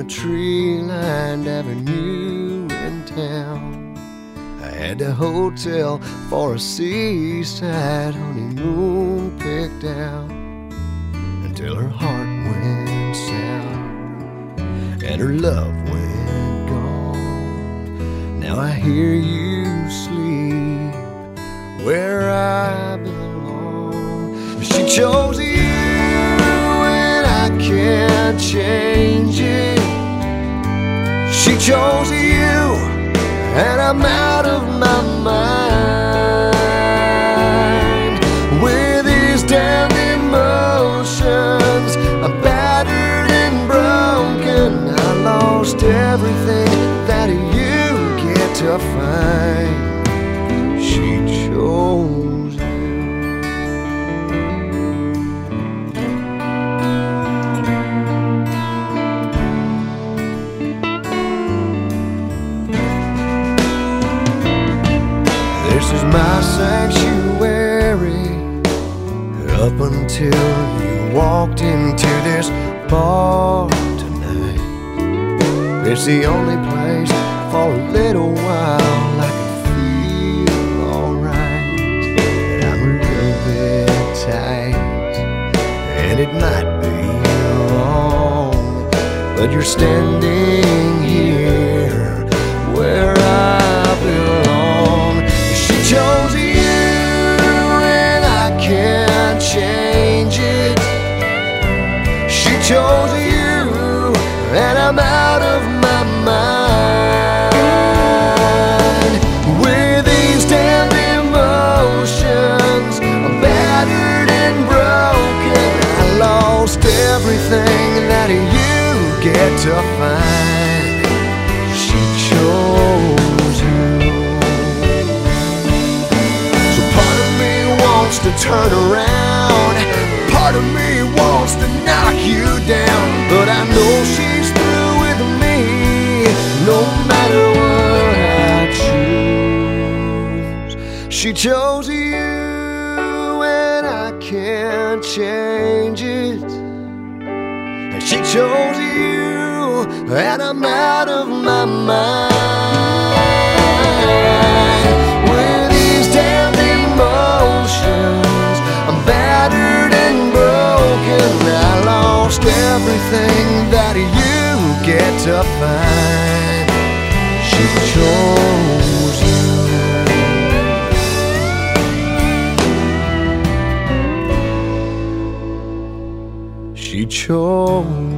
a tree-lined avenue in town. I had a hotel for a seaside honeymoon picked out, until her heart went south and her love went gone. Now I hear you sleep where I belong. She chose you and I can't change it. She chose you and I'm out of my mind. With these damn emotions, I'm battered and broken. I lost everything that you get to find. She chose you. This is my sanctuary, up until you walked into this bar tonight. It's the only place for a little while I can feel alright. I'm a little bit tight, and it might be wrong, but you're standing here where I belong. She chose you and I can't change it. She chose you and I'm out of my mind. With these damn emotions, I'm battered and broken. I lost everything that you get to find. She chose you. So part of me wants to turn around, part of me wants to knock you down, but I know she's through with me, no matter what I choose. She chose you and I can't change it. And she chose you and I'm out of my mind. With these damn emotions, I'm battered and broken. I lost everything that you get to find. She chose you. She chose